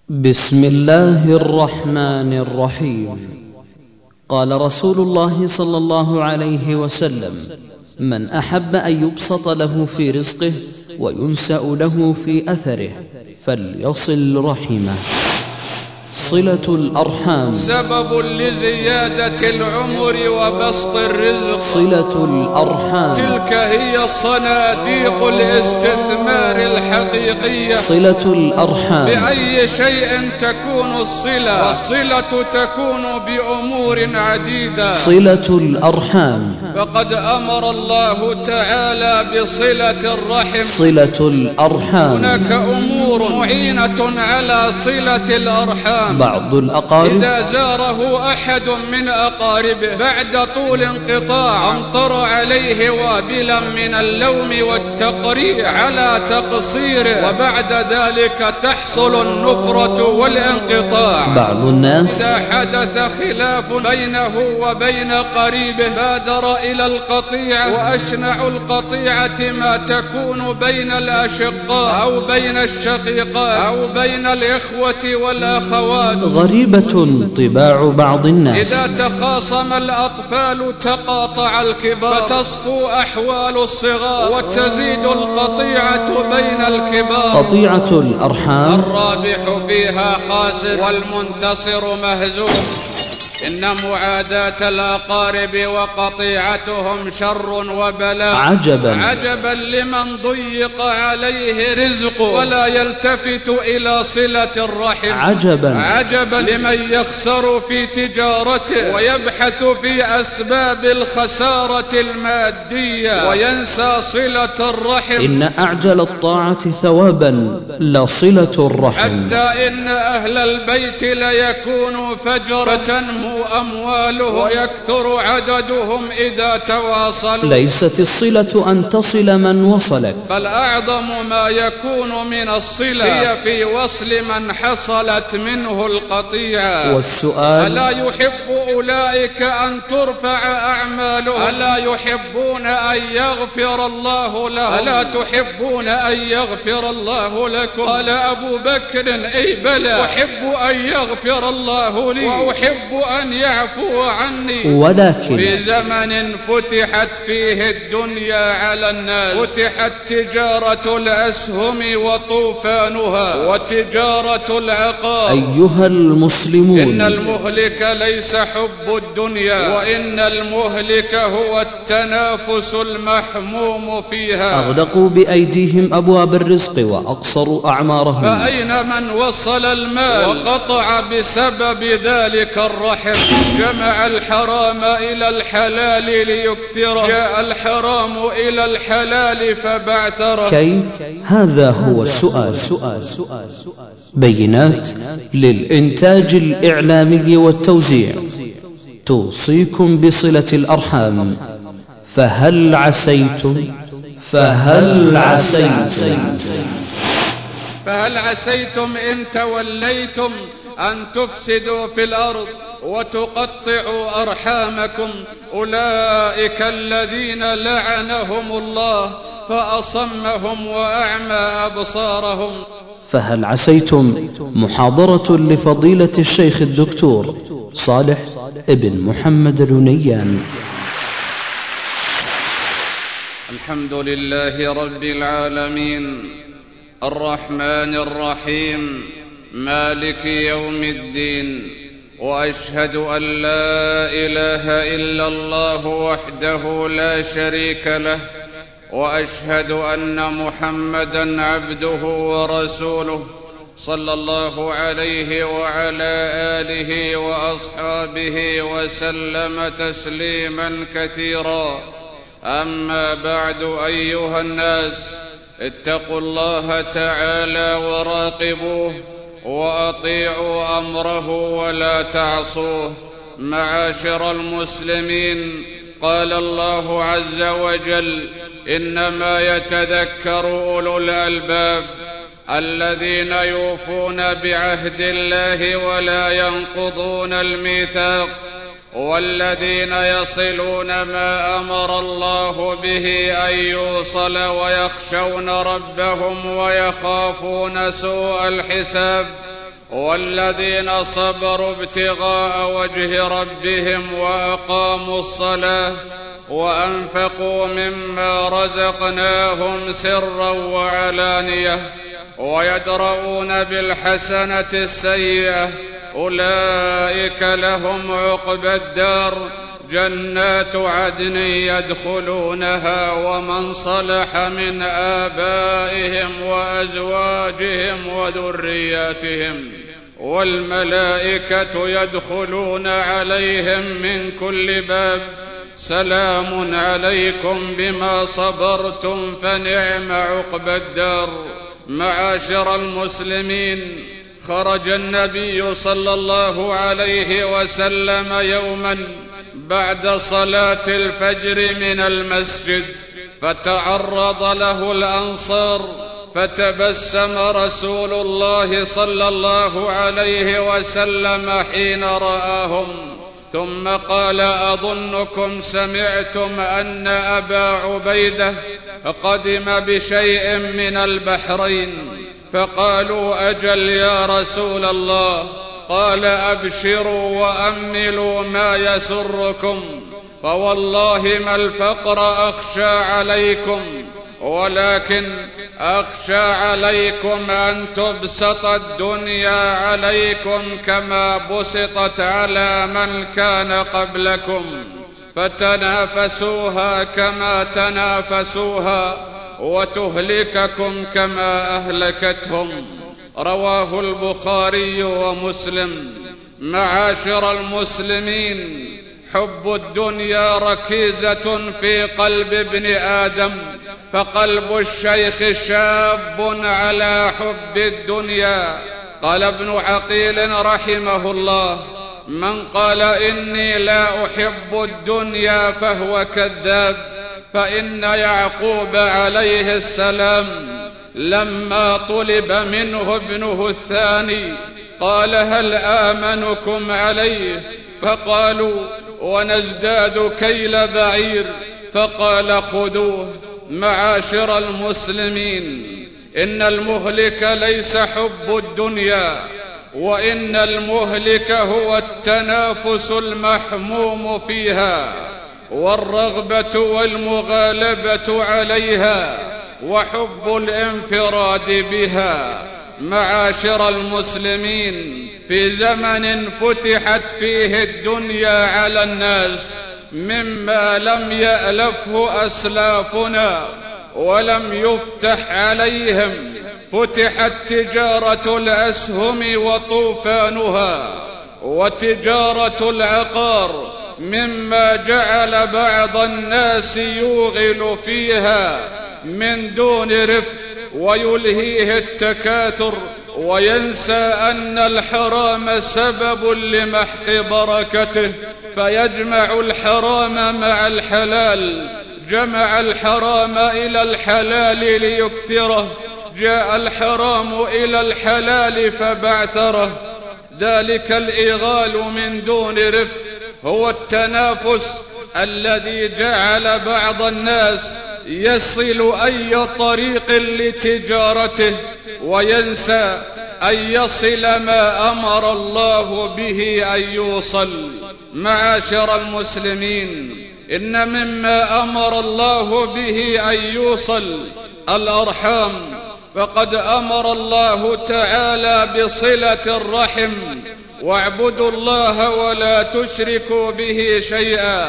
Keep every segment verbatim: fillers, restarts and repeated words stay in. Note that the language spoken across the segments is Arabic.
بسم الله الرحمن الرحيم. قال رسول الله صلى الله عليه وسلم: من أحب أن يبسط له في رزقه وينسأ له في أثره فليصل رحمه. صلة الأرحام سبب لزيادة العمر وبسط الرزق. صلة الأرحام تلك هي الصناديق الاستثمار الحقيقية. صلة الأرحام بأي شيء تكون الصلة؟ والصلة تكون بأمور عديدة. صلة الأرحام فقد أمر الله تعالى بصلة الرحم. صلة الأرحام هناك أمور معينة على صلة الأرحام. بعض الأقارب إذا زاره أحد من أقاربه بعد طول انقطاع أمطر عليه وابلا من اللوم والتقريع على تقصيره، وبعد ذلك تحصل النفرة والانقطاع. بعض الناس إذا حدث خلاف بينه وبين قريبه بادر إلى القطيعة، وأشنع القطيعة ما تكون بين الأشقاء أو بين الشقيقات أو بين الإخوة والأخوات. غريبة طباع بعض الناس. إذا تخاصم الأطفال تقاطع الكبار، فتصفو أحوال الصغار وتزيد القطيعة بين الكبار. قطيعة الأرحام الرابح فيها خاسر والمنتصر مهزوم. إن معاداة الأقارب وقطيعتهم شر وبلاء. عجبا عجبا لمن ضيق عليه رزقه ولا يلتفت إلى صلة الرحم. عجبا عجبا لمن يخسر في تجارته ويبحث في أسباب الخسارة المادية وينسى صلة الرحم. إن أعجل الطاعة ثوابا لصلة الرحم. حتى إن أهل البيت ليكونوا فجرا تنمو أمواله ويكثر عددهم إذا تواصلوا. ليست الصلة أن تصل من وصلك، بل أعظم ما يكون من الصلة هي في وصل من حصلت منه القطيعة. والسؤال: ألا يحب أولئك أن ترفع أعمالهم؟ ألا يحبون أن يغفر الله لهم؟ ألا تحبون أن يغفر الله لكم؟ قال أبو بكر: أي بلى، أحب أن يغفر الله لي وأحب أن يعفو عني. ولكن في زمن فتحت فيه الدنيا على الناس، فتحت تجارة الأسهم وطوفانها وتجارة العقار. أيها المسلمون، إن المهلك ليس حب الدنيا، وإن المهلك هو التنافس المحموم فيها. أغلقوا بأيديهم أبواب الرزق وأقصروا أعمارهم. فأين من وصل المال وقطع بسبب ذلك الرحم؟ جمع الحرام إلى الحلال ليكثره، جاء الحرام إلى الحلال فبعثره. كيف؟ هذا هو السؤال. بينات للإنتاج الإعلامي والتوزيع توصيكم بصلة الأرحام. فهل عسيتم فهل عسيتم فهل عسيتم إن توليتم أن تفسدوا في الأرض وتقطعوا أرحامكم؟ أولئك الذين لعنهم الله فأصمهم وأعمى أبصارهم. فهل عسيتم محاضرة لفضيلة الشيخ الدكتور صالح ابن محمد العنيان. الحمد لله رب العالمين الرحمن الرحيم مالك يوم الدين، وأشهد أن لا إله إلا الله وحده لا شريك له، وأشهد أن محمدًا عبده ورسوله صلى الله عليه وعلى آله وأصحابه وسلم تسليمًا كثيرا. أما بعد، أيها الناس، اتقوا الله تعالى وراقبوه وأطيعوا أمره ولا تعصوه. معاشر المسلمين، قال الله عز وجل: إنما يتذكر أولو الألباب الذين يوفون بعهد الله ولا ينقضون الميثاق، والذين يصلون ما أمر الله به أن يوصل، ويخشون ربهم ويخافون سوء الحساب. والذين صبروا ابتغاء وجه ربهم وأقاموا الصلاة وأنفقوا مما رزقناهم سرا وعلانية ويدرؤون بالحسنة السيئة أولئك لهم عقبى الدار جنات عدن يدخلونها ومن صلح من آبائهم وأزواجهم وذرياتهم والملائكة يدخلون عليهم من كل باب سلام عليكم بما صبرتم فنعم عقبى الدار. معاشر المسلمين، خرج النبي صلى الله عليه وسلم يوما بعد صلاة الفجر من المسجد فتعرض له الأنصار، فتبسم رسول الله صلى الله عليه وسلم حين رآهم، ثم قال: أظنكم سمعتم أن أبا عبيدة قدم بشيء من البحرين؟ فقالوا: أجل يا رسول الله. قال: أبشروا وأملوا ما يسركم، فوالله ما الفقر أخشى عليكم، ولكن أخشى عليكم أن تبسط الدنيا عليكم كما بسطت على من كان قبلكم، فتنافسوها كما تنافسوها وتهلككم كما أهلكتهم. رواه البخاري ومسلم. معاشر المسلمين، حب الدنيا ركيزة في قلب ابن آدم، فقلب الشيخ شاب على حب الدنيا. قال ابن عقيل رحمه الله: من قال إني لا أحب الدنيا فهو كذاب، فإن يعقوب عليه السلام لما طلب منه ابنه الثاني قال: هل آمنكم عليه؟ فقالوا: ونزداد كيل بعير. فقال: خذوه. معاشر المسلمين، إن المهلك ليس حب الدنيا، وإن المهلك هو التنافس المحموم فيها والرغبة والمغالبة عليها وحب الانفراد بها. معاشر المسلمين، في زمن فتحت فيه الدنيا على الناس مما لم يألفه أسلافنا ولم يفتح عليهم، فتحت تجارة الأسهم وطوفانها وتجارة العقار، مما جعل بعض الناس يوغل فيها من دون رفق ويلهيه التكاثر، وينسى أن الحرام سبب لمحق بركته، فيجمع الحرام مع الحلال. جمع الحرام إلى الحلال ليكثره، جاء الحرام إلى الحلال فبعثره. ذلك الإغال من دون رفق هو التنافس الذي جعل بعض الناس يصل أي طريق لتجارته وينسى أن يصل ما أمر الله به أن يوصل. معاشر المسلمين، إن مما أمر الله به أن يوصل الأرحام، فقد أمر الله تعالى بصلة الرحم: واعبدوا الله ولا تشركوا به شيئا،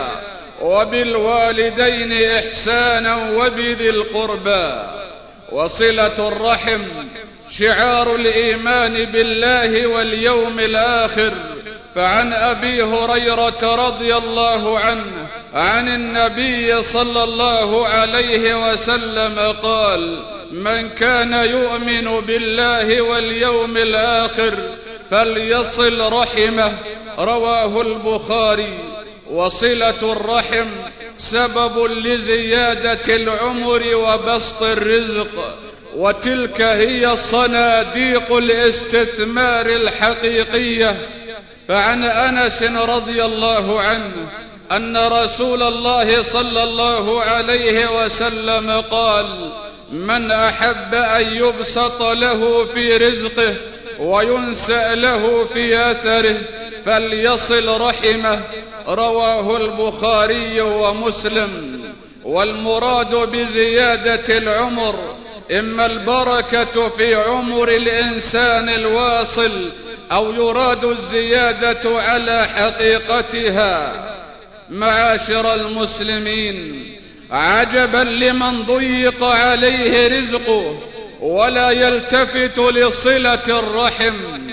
وبالوالدين إحسانا وبذي القربى. وصلة الرحم شعار الإيمان بالله واليوم الآخر. فعن أبي هريرة رضي الله عنه عن النبي صلى الله عليه وسلم قال: من كان يؤمن بالله واليوم الآخر فليصل رحمه. رواه البخاري. وصلة الرحم سبب لزيادة العمر وبسط الرزق، وتلك هي صناديق الاستثمار الحقيقية. فعن أنس رضي الله عنه أن رسول الله صلى الله عليه وسلم قال: من أحب أن يبسط له في رزقه وينسأ له في أثره فليصل رحمه. رواه البخاري ومسلم. والمراد بزيادة العمر إما البركة في عمر الإنسان الواصل، أو يراد الزيادة على حقيقتها. معاشر المسلمين، عجبا لمن ضيق عليه رزقه ولا يلتفت لصلة الرحم،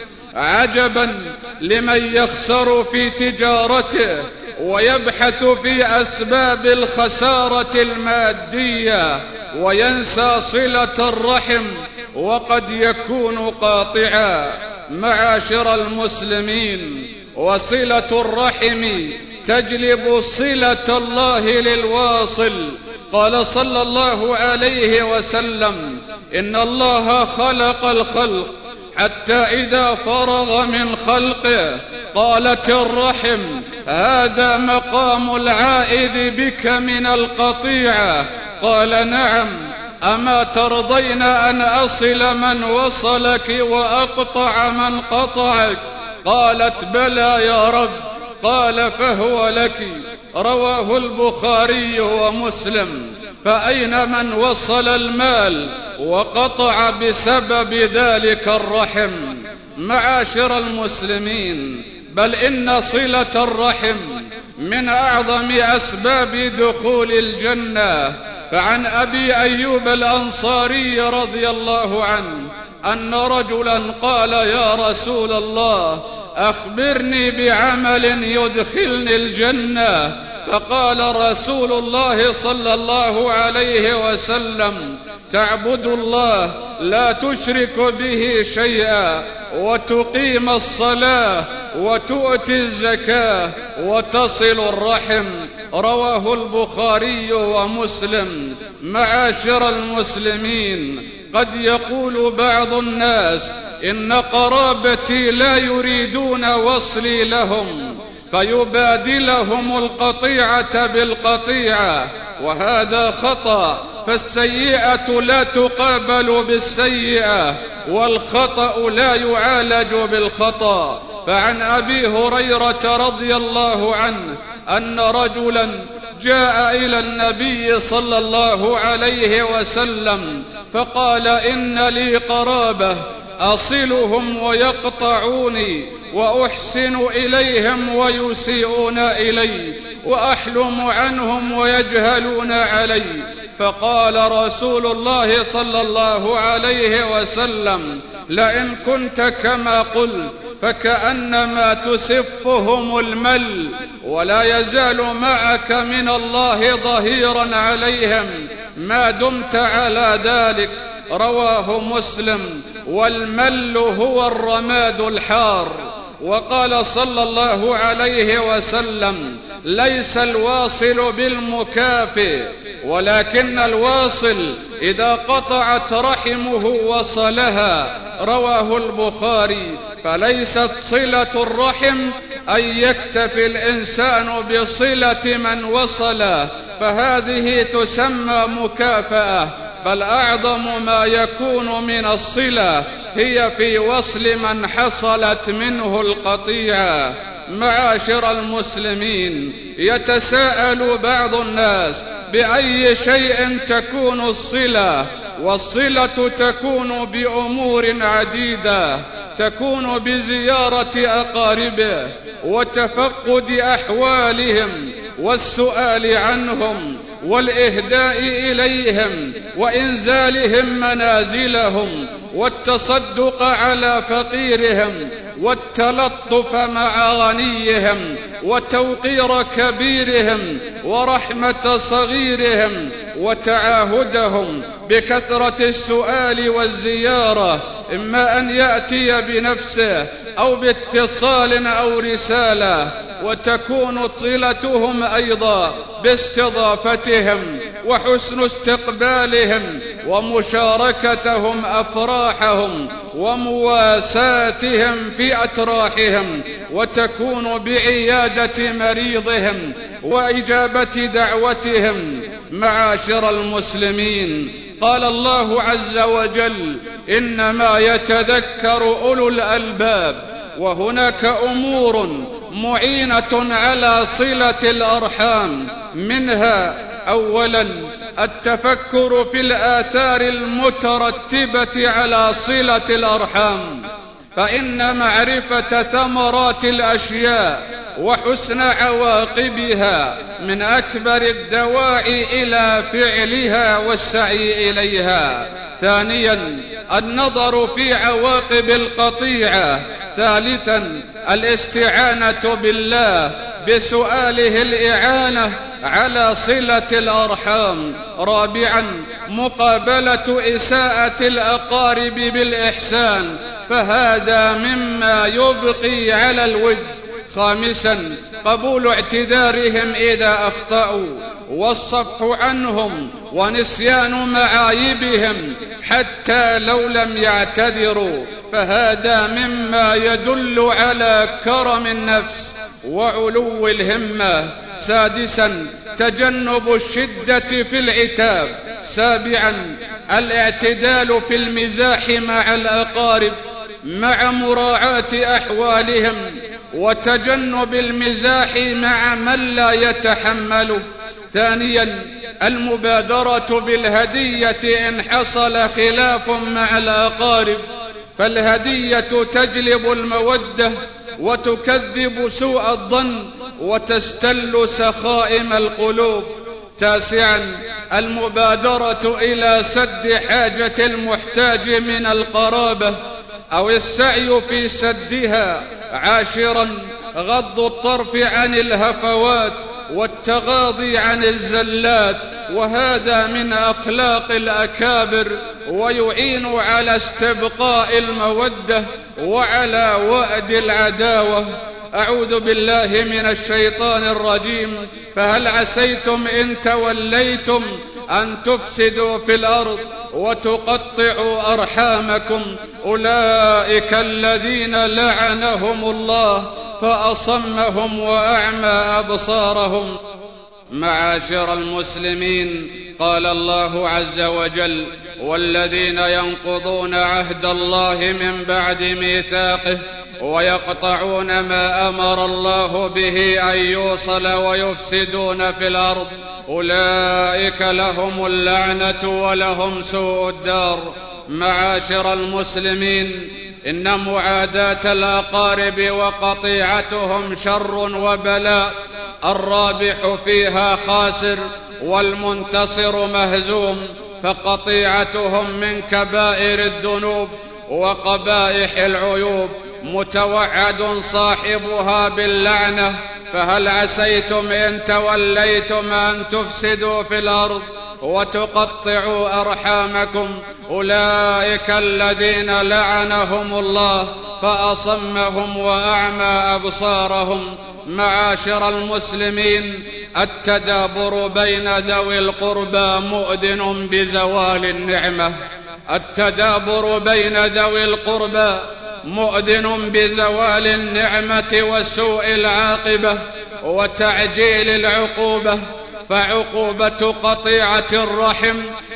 عجبا لمن يخسر في تجارته ويبحث في أسباب الخسارة المادية وينسى صلة الرحم وقد يكون قاطعا. معاشر المسلمين، وصلة الرحم تجلب صلة الله للواصل. قال صلى الله عليه وسلم: إن الله خلق الخلق حتى إذا فرغ من خلقه قالت الرحم: هذا مقام العائد بك من القطيعة. قال: نعم، أما ترضين أن أصل من وصلك وأقطع من قطعك؟ قالت: بلى يا رب. قال: فهو لك. رواه البخاري ومسلم. فأين من وصل المال وقطع بسبب ذلك الرحم؟ معاشر المسلمين، بل إن صلة الرحم من أعظم أسباب دخول الجنة. فعن أبي أيوب الأنصاري رضي الله عنه أن رجلا قال: يا رسول الله، أخبرني بعمل يدخلني الجنة. فقال رسول الله صلى الله عليه وسلم: تعبد الله لا تشرك به شيئا، وتقيم الصلاة، وتؤتي الزكاة، وتصل الرحم. رواه البخاري ومسلم. معاشر المسلمين، قد يقول بعض الناس: إن قرابتي لا يريدون وصلي لهم، فيبادلهم القطيعة بالقطيعة، وهذا خطأ. فالسيئة لا تقابل بالسيئة، والخطأ لا يعالج بالخطأ. فعن أبي هريرة رضي الله عنه أن رجلا جاء إلى النبي صلى الله عليه وسلم فقال: إن لي قرابة أصلهم ويقطعوني، وأحسن إليهم ويسيئون إلي، وأحلم عنهم ويجهلون علي. فقال رسول الله صلى الله عليه وسلم: لئن كنت كما قلت فكأنما تسفهم المل، ولا يزال معك من الله ظهيرا عليهم ما دمت على ذلك. رواه مسلم. والمل هو الرماد الحار. وقال صلى الله عليه وسلم: ليس الواصل بالمكافئ، ولكن الواصل إذا قطعت رحمه وصلها. رواه البخاري. فليست صلة الرحم أن يكتفي الإنسان بصلة من وصله، فهذه تسمى مكافأة، بل أعظم ما يكون من الصلة هي في وصل من حصلت منه القطيعة. معاشر المسلمين، يتساءل بعض الناس: بأي شيء تكون الصلة؟ والصلة تكون بأمور عديدة، تكون بزيارة أقاربه، وتفقد أحوالهم، والسؤال عنهم، والإهداء إليهم، وإنزالهم منازلهم، والتصدق على فقيرهم، والتلطف مع غنيهم، وتوقير كبيرهم، ورحمة صغيرهم، وتعاهدهم بكثرة السؤال والزيارة، إما أن يأتي بنفسه أو باتصال أو رسالة. وتكون صلتهم أيضا باستضافتهم وحسن استقبالهم ومشاركتهم أفراحهم ومواساتهم في أتراحهم، وتكون بعيادة مريضهم وإجابة دعوتهم. معاشر المسلمين، قال الله عز وجل: إنما يتذكر أولو الألباب. وهناك أمور معينة على صلة الأرحام، منها أولا التفكر في الآثار المترتبة على صلة الأرحام، فإن معرفة ثمرات الأشياء وحسن عواقبها من أكبر الدواعي إلى فعلها والسعي إليها. ثانيا النظر في عواقب القطيعة. ثالثا الاستعانة بالله بسؤاله الإعانة على صلة الأرحام. رابعا مقابلة إساءة الأقارب بالإحسان، فهذا مما يبقي على الود. خامسا قبول اعتذارهم إذا أخطأوا، والصفح عنهم ونسيان معايبهم حتى لو لم يعتذروا، فهذا مما يدل على كرم النفس وعلو الهمة. سادسا تجنب الشدة في العتاب. سابعا الاعتدال في المزاح مع الأقارب مع مراعاة أحوالهم، وتجنب المزاح مع من لا يتحمله. ثانيا المبادرة بالهدية إن حصل خلاف مع الأقارب، فالهدية تجلب المودة وتكذب سوء الظن وتستل سخائم القلوب. تاسعا المبادرة إلى سد حاجة المحتاج من القرابة أو السعي في سدها. عاشرا غض الطرف عن الهفوات والتغاضي عن الزلات، وهذا من أخلاق الأكابر ويعين على استبقاء المودة وعلى وأد العداوة. أعوذ بالله من الشيطان الرجيم. فهل عسيتم إن توليتم أن تفسدوا في الأرض وتقطعوا أرحامكم؟ أولئك الذين لعنهم الله فأصمهم وأعمى أبصارهم. معاشر المسلمين، قال الله عز وجل: والذين ينقضون عهد الله من بعد ميثاقه ويقطعون ما أمر الله به أن يوصل ويفسدون في الأرض أولئك لهم اللعنة ولهم سوء الدار. معاشر المسلمين، إن معاداة الأقارب وقطيعتهم شر وبلاء، الرابح فيها خاسر والمنتصر مهزوم، فقطيعتهم من كبائر الذنوب وقبائح العيوب، متوعد صاحبها باللعنة. فهل عسيتم إن توليتم أن تفسدوا في الأرض وتقطعوا أرحامكم؟ أولئك الذين لعنهم الله فأصمهم وأعمى أبصارهم. معاشر المسلمين، التدابر بين ذوي القربى مؤذن بزوال النعمة. التدابر بين ذوي القربى مؤذن بزوال النعمة وسوء العاقبة وتعجيل العقوبة، فعقوبة قطيعة الرحم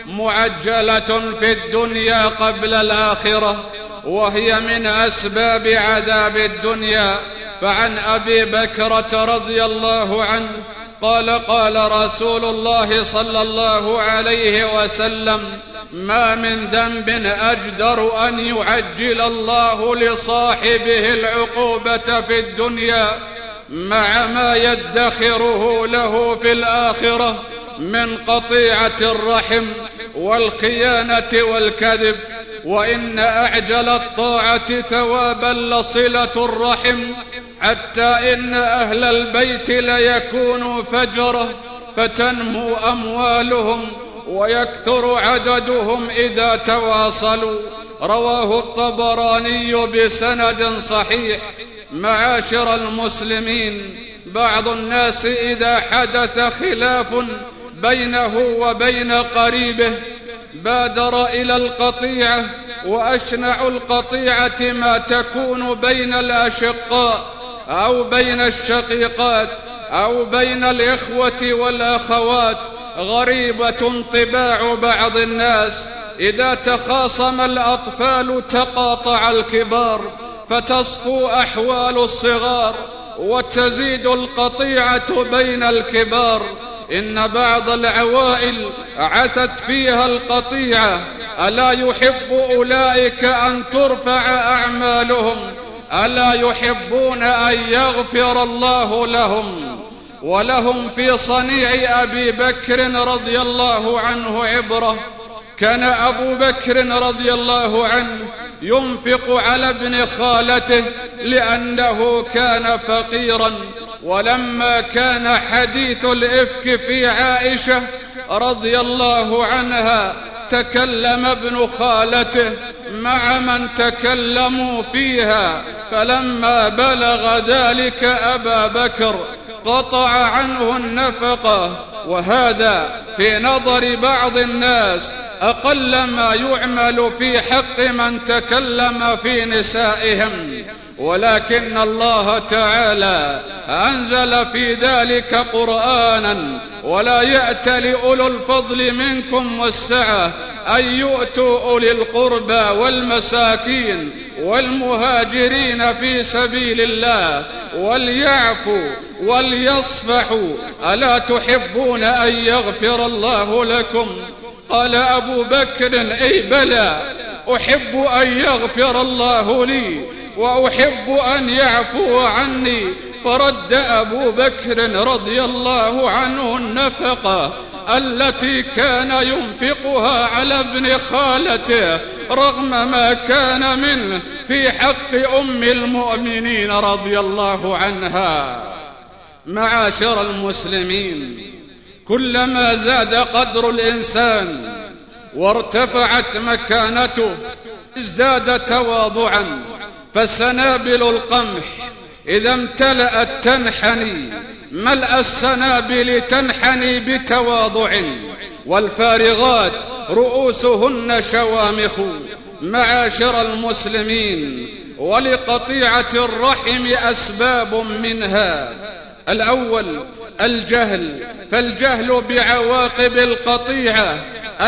معجلة في الدنيا قبل الآخرة، وهي من أسباب عذاب الدنيا. فعن أبي بكرة رضي الله عنه قال: قال رسول الله صلى الله عليه وسلم: ما من ذنب أجدر أن يعجل الله لصاحبه العقوبة في الدنيا مع ما يدخره له في الآخرة من قطيعة الرحم والخيانة والكذب. وإن أعجل الطاعة ثوابا لصلة الرحم، حتى إن أهل البيت ليكونوا فجرة فتنمو أموالهم ويكثر عددهم إذا تواصلوا. رواه الطبراني بسند صحيح. معاشر المسلمين، بعض الناس إذا حدث خلاف بينه وبين قريبه بادر إلى القطيعة، وأشنع القطيعة ما تكون بين الأشقاء أو بين الشقيقات أو بين الإخوة والأخوات، غريبة طباع بعض الناس، إذا تخاصم الأطفال تقاطع الكبار، فتصفو أحوال الصغار وتزيد القطيعة بين الكبار. إن بعض العوائل عتت فيها القطيعة، ألا يحب أولئك أن ترفع أعمالهم؟ ألا يحبون أن يغفر الله لهم؟ ولهم في صنيع أبي بكر رضي الله عنه عبرة. كان أبو بكر رضي الله عنه ينفق على ابن خالته لأنه كان فقيرا، ولما كان حديث الإفك في عائشة رضي الله عنها تكلم ابن خالته مع من تكلموا فيها، فلما بلغ ذلك أبا بكر قطع عنه النفقة. وهذا في نظر بعض الناس أقل ما يعمل في حق من تكلم في نسائهم، ولكن الله تعالى أنزل في ذلك قرآنا: ولا يأت لأولو الفضل منكم والسعة أن يؤتوا أولي القربى والمساكين والمهاجرين في سبيل الله وليعفوا وليصفحوا ألا تحبون أن يغفر الله لكم؟ قال أبو بكر: أي بلى، أحب أن يغفر الله لي وأحب أن يعفو عني. فرد أبو بكر رضي الله عنه النفقة التي كان ينفقها على ابن خالته رغم ما كان منه في حق أم المؤمنين رضي الله عنها. معاشر المسلمين، كلما زاد قدر الإنسان وارتفعت مكانته ازداد تواضعا، فسنابل القمح إذا امتلأت تنحني ملء السنابل تنحني بتواضع، والفارغات رؤوسهن شوامخ. معاشر المسلمين، ولقطيعة الرحم أسباب منها: الأول الجهل، فالجهل بعواقب القطيعة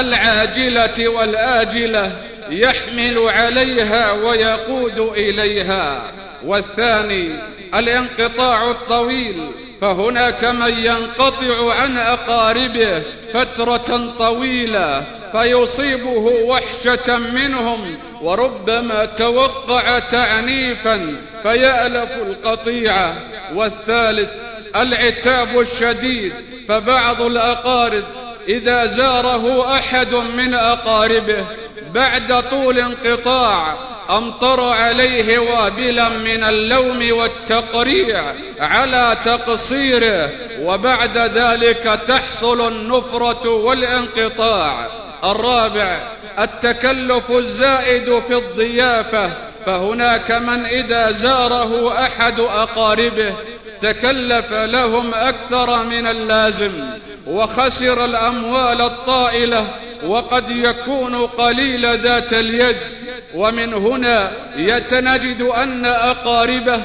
العاجلة والآجلة يحمل عليها ويقود إليها. والثاني الانقطاع الطويل، فهناك من ينقطع عن أقاربه فترة طويلة فيصيبه وحشة منهم، وربما توقع تعنيفا فيألف القطيعة. والثالث العتاب الشديد، فبعض الأقارب إذا زاره أحد من أقاربه بعد طول انقطاع أمطر عليه وابلا من اللوم والتقريع على تقصيره، وبعد ذلك تحصل النفرة والانقطاع. الرابع التكلف الزائد في الضيافة، فهناك من إذا زاره أحد أقاربه تكلف لهم أكثر من اللازم وخسر الأموال الطائلة، وقد يكون قليل ذات اليد. ومن هنا يتنجد أن أقاربه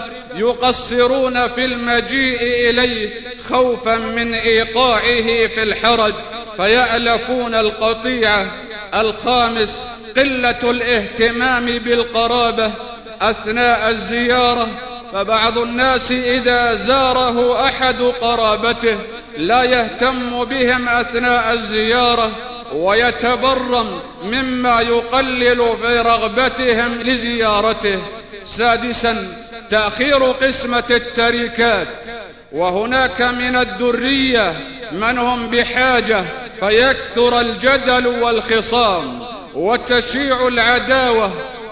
يقصرون في المجيء إليه خوفا من إيقاعه في الحرج فيألفون القطيعة. الخامس قلة الاهتمام بالقرابة أثناء الزيارة، فبعض الناس إذا زاره أحد قرابته لا يهتم بهم أثناء الزيارة ويتبرم مما يقلل في رغبتهم لزيارته. سادسا تأخير قسمة التركات، وهناك من الذرية من هم بحاجة فيكثر الجدل والخصام وتشيع العداوة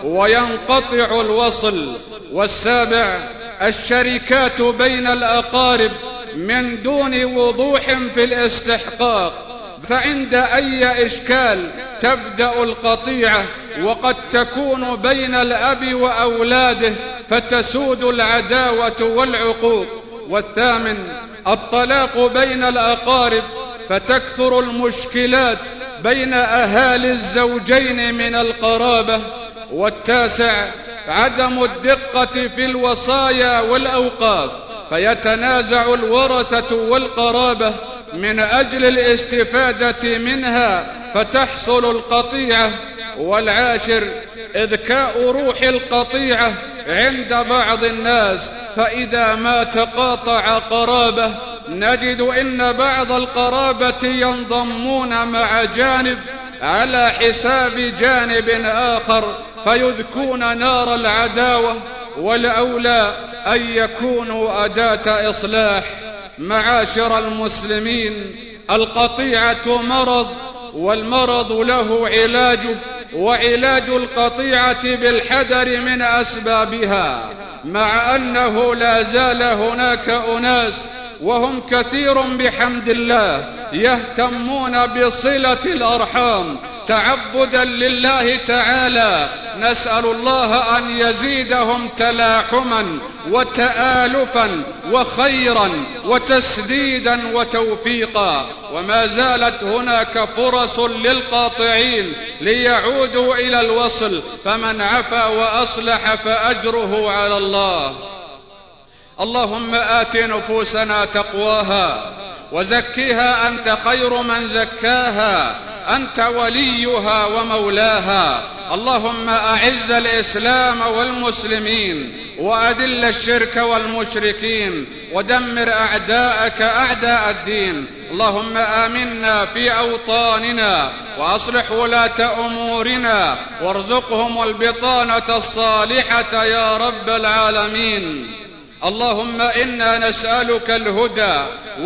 وينقطع الوصل. والسابع الشركات بين الأقارب من دون وضوح في الاستحقاق، فعند أي إشكال تبدأ القطيعة، وقد تكون بين الأب وأولاده فتسود العداوة والعقوق. والثامن الطلاق بين الأقارب، فتكثر المشكلات بين أهالي الزوجين من القرابة. والتاسع عدم الدقة في الوصايا والأوقاف، فيتنازع الورثة والقرابة من أجل الاستفادة منها فتحصل القطيعة. والعاشر إذكاء روح القطيعة عند بعض الناس، فإذا ما تقاطع قرابة نجد إن بعض القرابة ينضمون مع جانب على حساب جانب آخر فيذكون نار العداوة، والأولى أن يكونوا أداة إصلاح. معاشر المسلمين، القطيعة مرض، والمرض له علاج، وعلاج القطيعة بالحذر من أسبابها، مع أنه لا زال هناك أناس وهم كثير بحمد الله يهتمون بصلة الأرحام تعبدا لله تعالى. نسأل الله أن يزيدهم تلاحما وتآلفا وخيرا وتسديدا وتوفيقا. وما زالت هناك فرص للقاطعين ليعودوا إلى الوصل، فمن عفا وأصلح فأجره على الله. اللهم آت نفوسنا تقواها وزكها أنت خير من زكاها، أنت وليها ومولاها. اللهم أعز الإسلام والمسلمين وأذل الشرك والمشركين ودمر أعداءك أعداء الدين. اللهم آمنا في أوطاننا وأصلح ولاة أمورنا وارزقهم البطانة الصالحة يا رب العالمين. اللهم إنا نسألك الهدى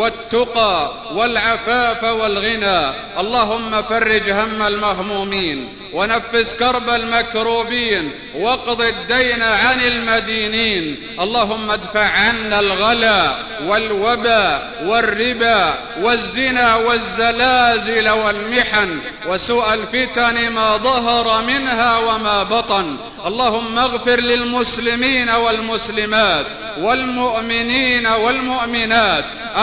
والتقى والعفاف والغنى. اللهم فرج هم المهمومين ونفس كرب المكروبين واقض الدين عن المدينين. اللهم ادفع عنا الغلا والوبا والربا والزنا والزلازل والمحن وسوء الفتن ما ظهر منها وما بطن. اللهم اغفر للمسلمين والمسلمات والمؤمنين والمؤمنات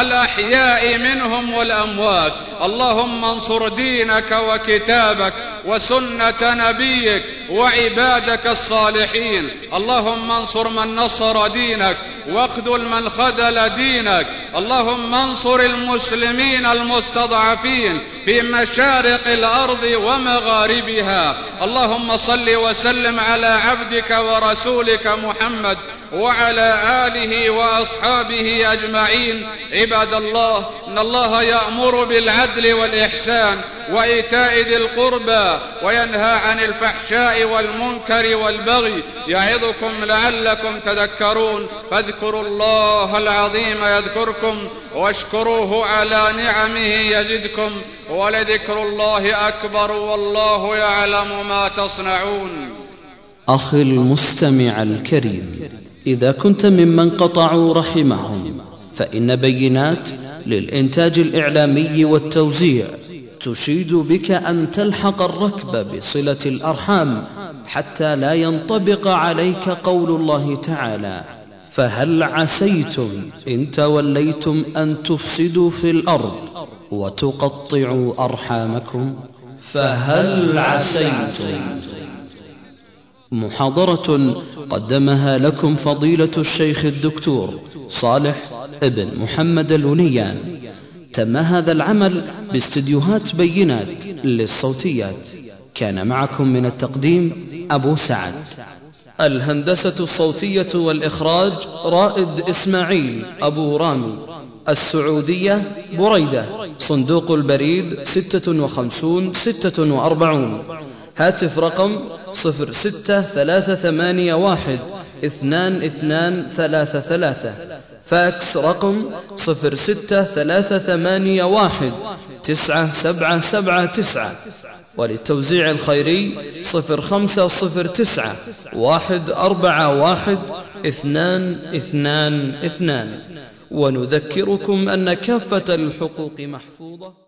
الأحياء منهم والأموات. اللهم انصر دينك وكتابك وسنة نبيك وعبادك الصالحين. اللهم انصر من نصر دينك واخذل من خذل دينك. اللهم انصر المسلمين المستضعفين في مشارق الأرض ومغاربها. اللهم صل وسلم على عبدك ورسولك محمد وعلى آله وأصحابه أجمعين. عباد الله، إن الله يأمر بالعدل والإحسان وإيتاء ذي القربى وينهى عن الفحشاء والمنكر والبغي يعظكم لعلكم تذكرون. فاذكروا الله العظيم يذكركم واشكروه على نعمه يزدكم ولذكر الله أكبر والله يعلم ما تصنعون. أخي المستمع الكريم، إذا كنت ممن قطعوا رحمهم فإن بينات للإنتاج الإعلامي والتوزيع تشيد بك أن تلحق الركب بصلة الأرحام حتى لا ينطبق عليك قول الله تعالى: فهل عسيتم إن توليتم أن تفسدوا في الأرض وتقطعوا أرحامكم. فهل عسيتم. محاضرة قدمها لكم فضيلة الشيخ الدكتور صالح ابن محمد الونيان. تم هذا العمل باستديوهات بينات للصوتيات. كان معكم من التقديم أبو سعد. الهندسة الصوتية والإخراج رائد إسماعيل أبو رامي. السعودية بريدة. صندوق البريد ستة وخمسون ستة وأربعون. هاتف رقم صفر ستة ثلاثة ثمانية واحد اثنان اثنان ثلاثة ثلاثة. فاكس رقم صفر ستة ثلاثة ثمانية واحد تسعة سبعة سبعة تسعة. وللتوزيع الخيري صفر خمسة صفر تسعة واحد أربعة واحد اثنان اثنان اثنان. ونذكركم أن كافة الحقوق محفوظة.